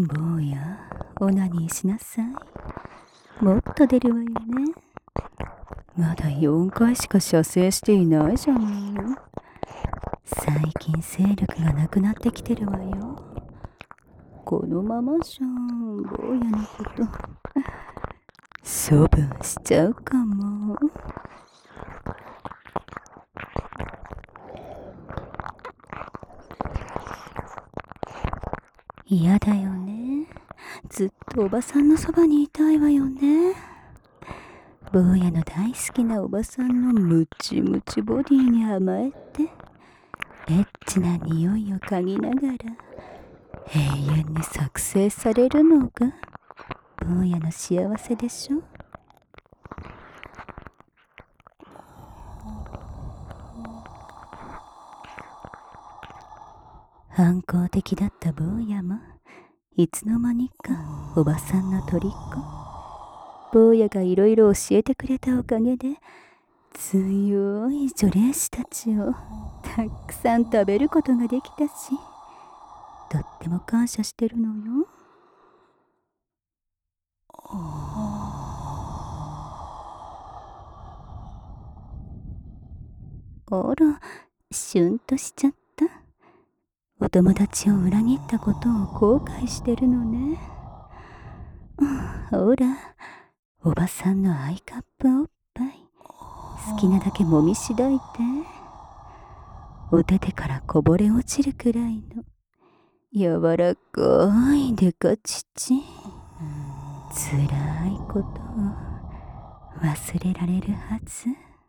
坊や、オナニーしなさい。もっと出るわよね。まだ4回しか射精していないじゃないの。最近精力がなくなってきてるわよ。このままじゃ坊やのこと処分しちゃうかも。嫌だよね。ずっとおばさんのそばにいたいわよね。坊やの大好きなおばさんのムチムチボディに甘えて、エッチな匂いを嗅ぎながら永遠に作成されるのが坊やの幸せでしょ。反抗的だった坊やもいつの間にかおばさんの虜。坊やがいろいろ教えてくれたおかげで強い女霊師たちをたくさん食べることができたし、とっても感謝してるのよ。あら、シュンとしちゃった。お友達を裏切ったことを後悔してるのね。ほら、おばさんのアイカップおっぱい好きなだけもみしだいて。お手手からこぼれ落ちるくらいの柔らかいデカ乳。つらいことを忘れられるはず。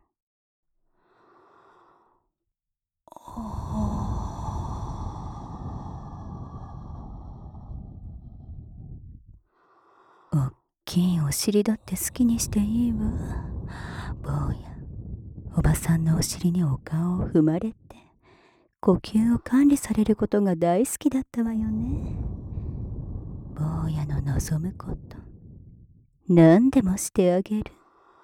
おっきいお尻だって好きにしていいわ。坊や、おばさんのお尻にお顔を踏まれて呼吸を管理されることが大好きだったわよね。坊やの望むこと何でもしてあげる。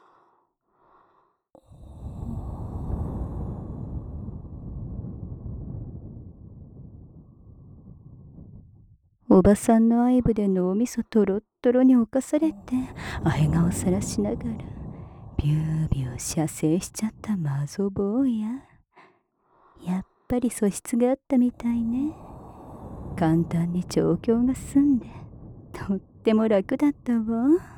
おばさんの愛撫で脳みそトロットロに侵されてあへがをさらしながらビュービュー射精しちゃったマゾ坊や。やっぱり素質があったみたいね。簡単に調教が済んでとっても楽だったわ。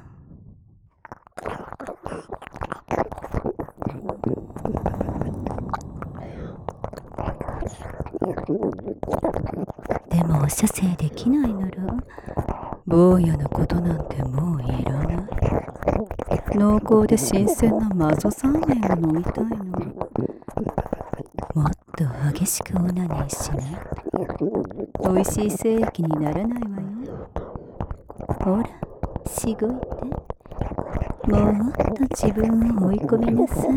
でも射精できないなら坊やのことなんてもういらない。濃厚で新鮮なマゾサーメンが飲みたいの。もっと激しくオナニーしないと美味しい精液にならないわよ。ほら、しごいて。もっと自分を追い込みなさい。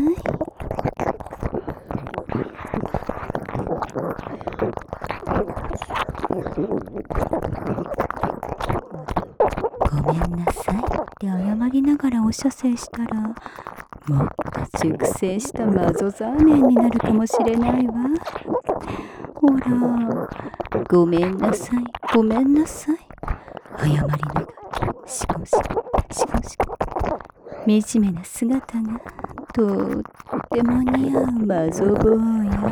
ごめんなさいって謝りながらお射精したら、もっと熟成したマゾザーメンになるかもしれないわ。ほら、ごめんなさい、ごめんなさい。謝りながら、しこしこ、しこしこ。惨めな姿がとっても似合うマゾ坊や。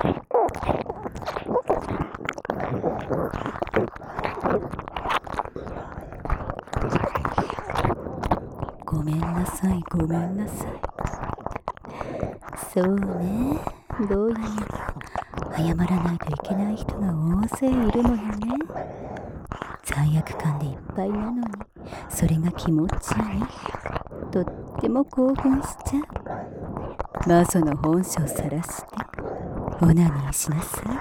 ごめんなさい、ごめんなさい。そうね、坊やには謝らないといけない人が大勢いるのよね。罪悪感でいっぱいなのにそれが気持ちいい。とっても興奮しちゃう。マゾの本性さらしてオナニーしなさい。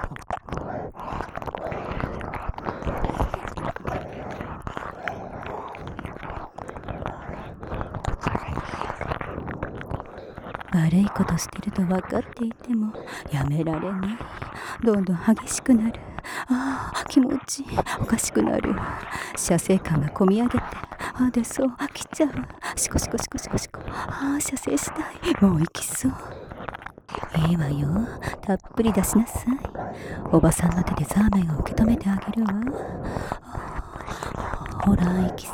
悪いことしてると分かっていてもやめられない。どんどん激しくなる。ああ、気持ちいい。おかしくなる。射精感がこみ上げて、出そう。来ちゃう。シコシコシコシコシコ。射精したい。もう行きそう。いいわよ。たっぷり出しなさい。おばさんの手でザーメンを受け止めてあげるわ。 ほら行きそう。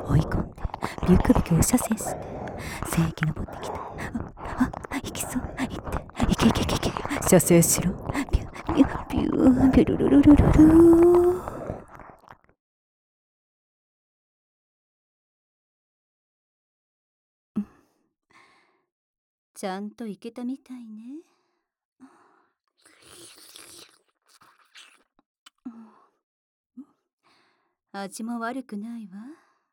追い込んでビュクビュクお射精して聖域登ってきた。行きそう。行って行け行け行け行け。射精しろ。ビュビュビュビュルルルルルルー。ちゃんといけたみたいね。味も悪くないわ。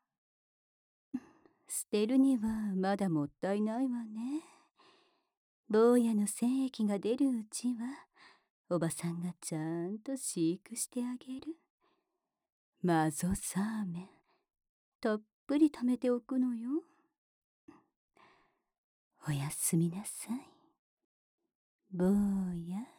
捨てるにはまだもったいないわね。坊やの精液が出るうちはおばさんがちゃんと飼育してあげる。マゾサーメンたっぷり貯めておくのよ。おやすみなさい坊や。